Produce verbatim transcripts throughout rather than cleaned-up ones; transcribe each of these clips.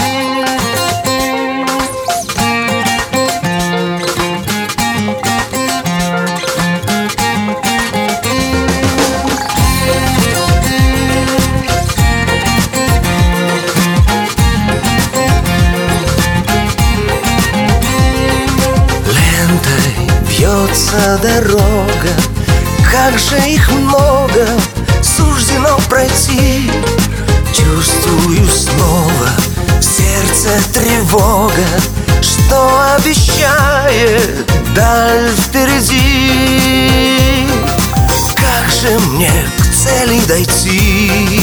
Бьется дорога, как же их много суждено пройти. Чувствую снова в сердце тревога, что обещает даль впереди. Как же мне к цели дойти?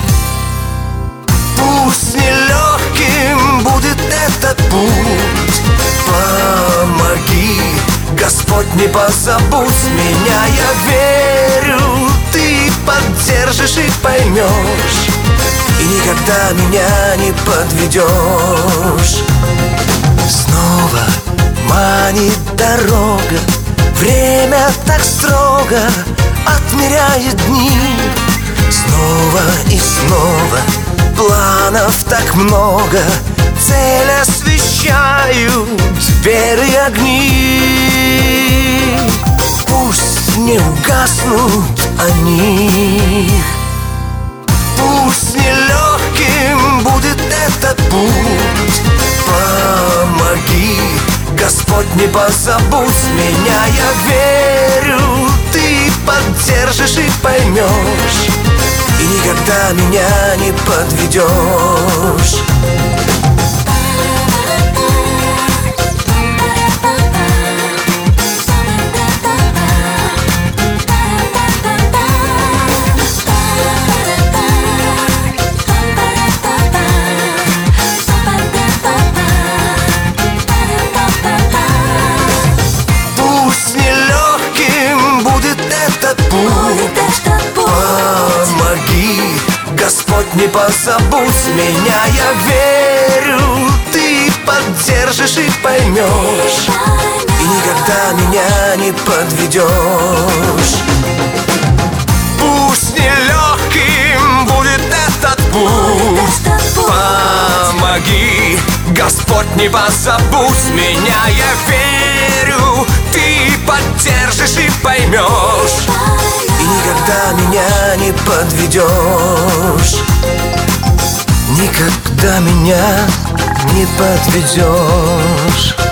Пусть нелегким будет этот путь, помоги, Господь, не позабудь меня. Я верю, Ты поддержишь и поймешь, и никогда меня не подведешь. Снова манит дорога, время так строго отмеряет дни. Снова и снова планов так много, цель освещают веры огни. Пусть не угаснут они, пусть нелегким будет этот путь, помоги, Господь, не позабудь меня. Я верю, Ты поддержишь и поймешь, и никогда меня не подведешь. Помоги, Господь, не позабудь меня. Я верю, Ты поддержишь и поймешь, и никогда меня не подведешь. Пусть нелегким будет этот путь, помоги, Господь, не позабудь меня. Я верю, Ты поддержишь и поймешь, и никогда меня не подведешь. Никогда меня не подведешь.